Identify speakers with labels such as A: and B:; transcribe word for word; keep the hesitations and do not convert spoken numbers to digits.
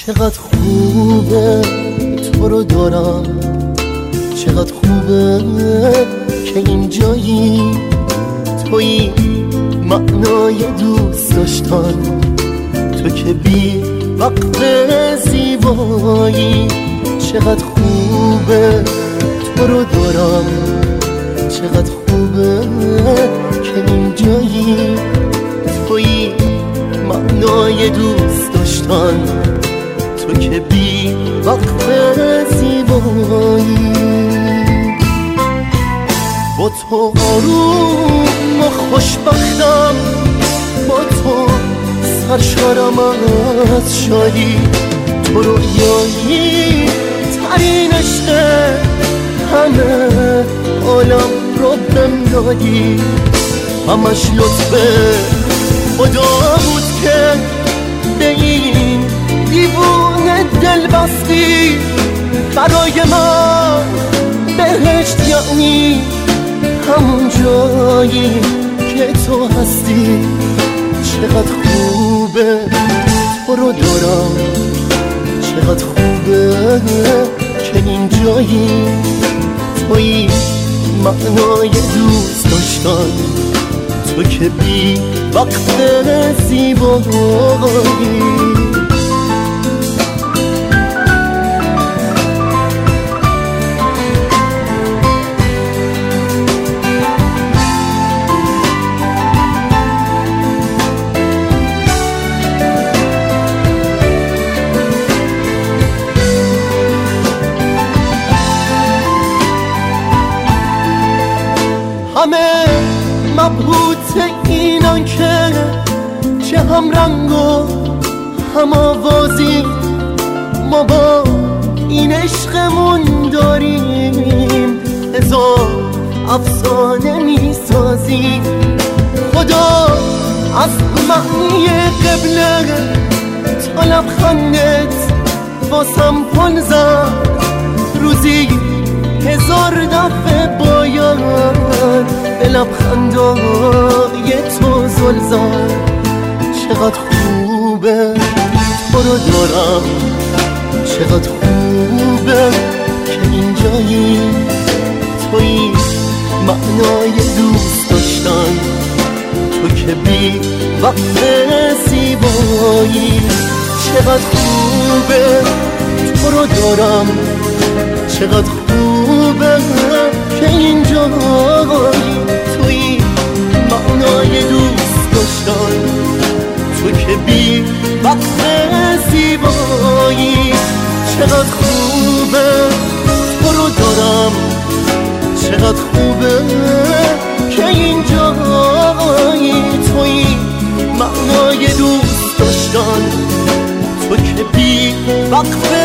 A: چقدر خوبه تو رو دارم، چقدر خوبه که اینجایی، تویی معنای دوست داشتن، تو که بی وقت زیبایی. چقدر خوبه تو رو دارم، چقدر خوبه که اینجایی، تویی معنای دوست داشتن، تو که بی وقت زیبایی. با تو آروم و خوشبختم، با تو سرشارم از شادی، تو رویایی ترین عشق همه عالم رو بهم دادی. همش لطف خدا بود که به این دیوونه دل بستی. برای من بهشت یعنی همون جایی که تو هستی. چقدر خوبه تو رو دارم، چقدر خوبه که این جایی، تویی معنای دوست داشتن، تو که بی وقت زیبایی. همه مبهوت اینان که چه هم رنگ و هم آوازی، ما با این عشقمون داریم هزار افسانه می سازیم. خدا از معنی قبله تا لبخندت واسم پل زد، روزی هزار دفعه باید به لبخندای تو زل زد. چقدر خوبه تو رو دارم، چقدر خوبه که اینجایی، تویی معنای دوست داشتن، تو که بی وقت زیبایی. چقدر خوبه تو رو دارم، چقدر خوبه که اینجایی، تویی معنای دوست داشتن، تو که بی وقت زیبایی. چقدر خوبه تو رو دارم، چقدر خوبه که اینجایی، تویی معنای دوست داشتن، تو که بی وقت